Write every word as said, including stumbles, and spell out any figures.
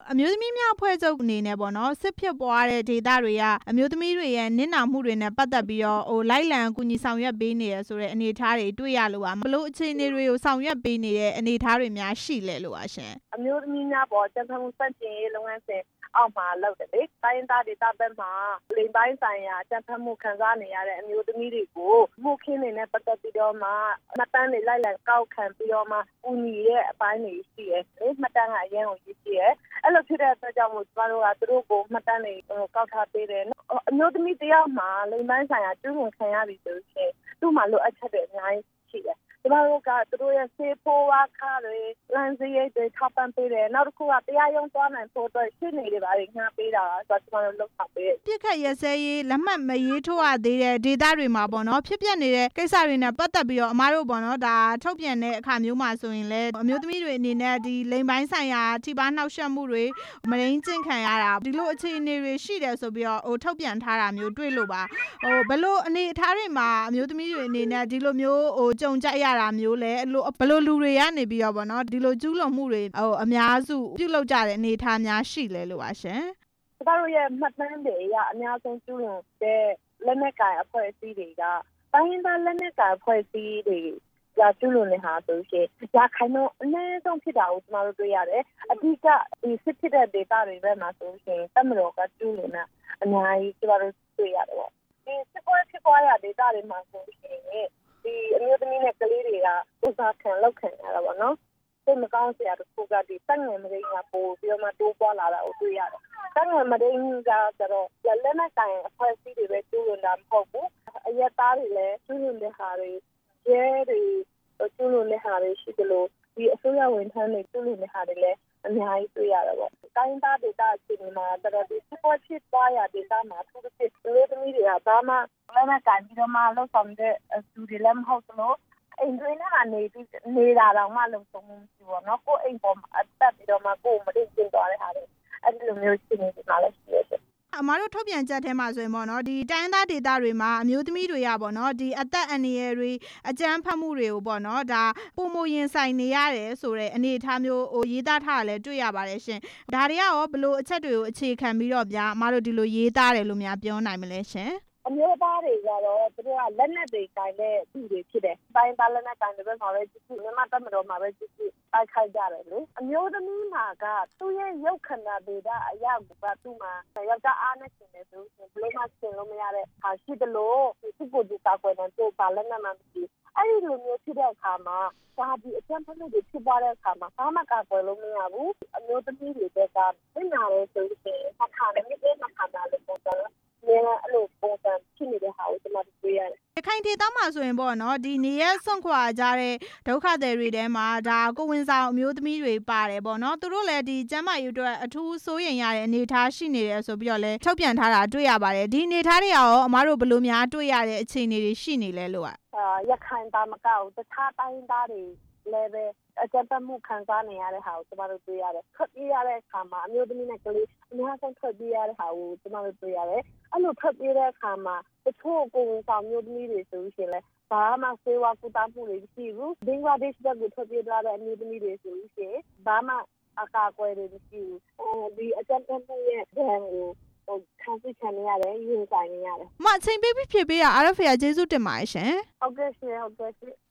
အမျိုးသမီးများအဖွဲ့ချုပ်အနေနဲ့ပေါ့နော်စစ်ဖြစ်ပွားတဲ့ဒေသတွေကအမျိုးသမီးတွေရဲ့နစ်နာမှုတွေနဲ့ပတ်သက်ပြီးတော့ဟိုလိုက်လံကူညီဆောင်ရွက်ပေးနေရဆိုတဲ့အနေအထားတွေတွေ့ရလို့ပါဘလို့အခြေအနေတွေကိုဆောင်ရွက်ပေးနေတဲ့အနေအထားတွေများရှိလဲလို့ပါရှင်အမျိုးသမီးများပေါ်ကျန်းမာမှုစတင်ရေးလုပ်ငန်းစဉ်အောက်မှာလုပ်တယ်လေတိုင်းသားဒေသဘက်မှာလိမ်ပိုင်းဆိုင်ရာကျန်းမာမှုခံစားနေရတဲ့အမျိုးသမီးတွေကိုမှုခင်းနေနဲ့ပတ်သက်ပြီးတော့မှမှတ်တမ်းတွေလိုက်လံကောက်ခံပြီးတော့မှဦးညီရဲ့အပိုင်းတွေရှိတယ်လေမှတ်တမ်းကအရင်ကိုရှိရှိရဲ့အဲ့လိုဖြစ်တဲ့အတွက်ကြောင့်မို့ကျမတို့ကသူတို့ကိုမှတ်တမ်းတွေကောက်ထားပေးတယ်အမျိုးသမီးတယောက်မှာလိမ်ပိုင်းဆိုင်ရာကျူးလွန်ခံရပြီဆိုရင်သူ့မှာလိုအပ်ချက်တွေအများကြီးရှိတယ်ကျမတို့ကသူတို့ရဲ့ဆေးဖိုးဝါခါတွေလမ်းစရိတ်တွေထောက်ပံ့ပေးတယ်နောက်တစ်ခုကတရားရုံးသွားနိုင်ဖို့အတွက်ရှင်းနေတယ်ပါလေငှားပေးတာဆိုတော့ကျမတို့လုပ်ဆောင်ပေးတယ်ပြစ်ခတ်ရစဲရေးလက်မှတ်မရေးထိုးရသေးတဲ့ဒေသတွေမှာပေါ့နော်ဖြစ်ပျက်နေတဲ့ကိစ္စတွေနဲ့ပတ်သက်ပြီးတော့အမားတို့ပေါ့နော်ဒါထုတ်ပြန်တဲ့အခါမျိုးမှာဆိုရင်လည်းအမျိုးသမီးတွေအနေနဲ့ဒီလိမ်ပိုင်းဆိုင်ရာထိပါနှောက်ယှက်မှုတွေမရင်းကျင့်ခံရတာဒီလိုအခြေအနေတွေရှိတယ်ဆိုပြီးတော့ဟိုထုတ်ပြန်ထားတာမျိုးတွေ့လို့ပါဟိုဘလို့အနေအထားတွေမှာအမျိုးသမီးတွေအနေနဲ့ဒီလိုမျိုးဟိုကြုံကြရတာမျိုးလဲဘလို့လူတွေကနေပြီးတော့ပေါ့နော်ဒီလိုကျူးလွန်မှုတွေဟိုအများစုပြုလုပ်ကြတဲ့အနေအထားများရှိလဲလို့ပါရှင်ကျမတို့ရဲ့မှတ်တမ်းတွေအရအများဆုံးကျူးလွန်တဲ့လက်နက်ကိုင်အဖွဲ့အစည်းတွေကတိုင်းရင်းသားလက်နက်ကိုင်အဖွဲ့အစည်းတွေကကျူးလွန်နေတာဆိုရှင်ရာခိုင်နှုန်းအနည်းဆုံးဖြစ်တာကိုကျမတို့တွေ့ရတယ်အဓိကဒီစစ်ဖြစ်တဲ့ဒေသတွေဘက်မှာဆိုရှင်တပ်မတော်ကကျူးလွန်တာအများကြီးကျမတို့တွေ့ရတယ်ပေါ့ဒီစစ်ပွဲဖြစ်ပွားရာဒေသတွေမှာဆိုရှင်ဒီအမျိုးသမီးနဲ့ကလေးတွေကဥစားခံလောက်ခံရတာပေါ့နော်စိတ်မကောင်းစရာတစ်ခုကဒီတက်ငယ်မရင်းကပို့ပြီးတော့မှတိုးပွားလာတာကိုတွေ့ရတယ်တက်ငယ်မရင်းကကျတော့လက်နက်ကိုင်အဖွဲ့အစည်းတွေပဲကျူးလွန်တာမဟုတ်ဘူးအရက်သားတွေလည်းကျူးလွန်တဲ့ဟာတွေရဲတွေကျူးလွန်တဲ့ဟာတွေရှိတယ်လို့ဒီအစိုးရဝန်ထမ်းတွေကျူးလွန်တဲ့ဟာတွေလည်းအများကြီးတွေ့ရတာပေါ့တိုင်းသားဒေသအခြေအနေမှာတော့ဒီစစ်ပွဲဖြစ်ပွားရာဒေသမှာသူတို့ဖြစ်လူသမီးတွေကဘာမှလက်နက်ကိုင်ပြီးတော့မှလောက်ဆောင်တဲ့သူတွေလည်းမဟုတ်သလိုအိမ်တွင်းထဲကနေနေတာတော့မှလုံဆုံးမှုရှိပါတော့ကိုအိမ်ပေါ်အသက်ပြီးတော့မှကိုမတင်ကျင်သွားတဲ့ဟာတွေအဲ့ဒီလိုမျိုးရှိနေမှာလည်းရှိရတယ်အမားတို့ထုတ်ပြန်ချက်ထဲမှာဆိုရင်ပေါ့နော်ဒီတိုင်းသားဒေသတွေမှာအမျိုးသမီးတွေကပေါ့နော်ဒီအသက်အန္တရာယ်တွေအကြမ်းဖက်မှုတွေကိုပေါ့နော်ဒါပုံမရင်ဆိုင်နေရတယ်ဆိုတဲ့အနေအထားမျိုးဟိုရေးသားထားတာလည်းတွေ့ရပါတယ်ရှင်ဒါတွေကရောဘလို့အချက်တွေကိုအခြေခံပြီးတော့ဗျာအမားတို့ဒီလိုရေးသားတယ်လို့များပြောနိုင်မလဲရှင်အမျိုးသားတွေကတော့သူတို့ကလက်နက်တွေကင်တဲ့သူတွေဖြစ်တယ်။တိုင်းသားလက်နက်ကင်တဲ့ဘက်မှာပဲကြည့်ကြည့်မြန်မာတပ်မတော်မှာပဲကြည့်ကြည့်တိုက်ခိုက်ကြတယ်လေ။အမျိုးသမီးမှာကသူ့ရဲ့ရုပ်ခန္ဓာဗေဒအရာကသူ့မှာယောက်ျားအားနဲ့ရှင်နေဆိုရင်ဘလို့မှရှင်လို့မရတဲ့ဟာရှိတယ်လို့သူ့ကိုဒီစာကွယ်တဲ့သူ့ပါလက်နက်မှမရှိ။အဲ့ဒီလိုမျိုးဖြစ်တဲ့အခါမှာဒါဒီအကျဉ်းဖက်မှုတွေဖြစ်သွားတဲ့အခါမှာဘာမှကာကွယ်လို့မရဘူး။အမျိုးသမီးတွေကပြင်လာတယ်ဆိုရင်အခါနဲ့မြစ်တဲ့အခါမှာလည်းပုံစံအဲ့လိုပုံစံဖြစ်နေတဲ့ဟာကိုကျွန်တော်တွေ့ရတယ်။ခိုင်ဒေသမှာဆိုရင်ပေါ့နော်ဒီနေရစွန့်ခွာကြတဲ့ဒုက္ခသည်တွေထဲမှာဒါကိုဝင်ဆောင်အမျိုးသမီးတွေပါတယ်ပေါ့နော်သူတို့လည်းဒီကျန်းမာရေးအတွက်အထူးစိုးရိမ်ရတဲ့အနေအထားရှိနေတယ်ဆိုပြီးတော့လည်းထုတ်ပြန်ထားတာတွေ့ရပါတယ်ဒီအနေအထားတွေရောအမားတို့ဘယ်လိုများတွေ့ရတဲ့အခြေအနေတွေရှိနေလဲလို့อ่ะအာရခိုင်သားမကောက်တခြားတိုင်းသားတွေလည်းပဲအကြမ်းဖက်မှုခံစားနေရတဲ့ဟာကိုကျမတို့တွေ့ရတယ်။ထွက်ပြေးရတဲ့အခါမှာအမျိုးသမီးနဲ့ကလေးအများဆုံးထွက်ပြေးရတဲ့ဟာကိုကျမတို့တွေ့ရတယ်။အဲ့လိုထွက်ပြေးတဲ့အခါမှာတချို့ကိုယ်ဆောင်မျိုးသမီးတွေဆိုရင်လည်းဘာမှဆေးဝါးကုသမှုတွေမရှိဘူး။ဘင်္ဂလားဒေ့ရှ်ဘက်ကိုထွက်ပြေးသွားတဲ့အမျိုးသမီးတွေဆိုရင်ဘာမှအကာအကွယ်တွေမရှိဘူး။အဲဒီအကြမ်းဖက်မှုရဲ့ဒဏ်ကိုဟိုခံစစ်ခံနေရတယ်ရင်ဆိုင်နေရတယ်။မအချိန်ပေးပြီးဖြည့်ပေးတာ R F A ကကျေးဇူးတင်ပါတယ်ရှင်။ဟုတ်ကဲ့ရှင်ဟုတ်ကဲ့ရှင်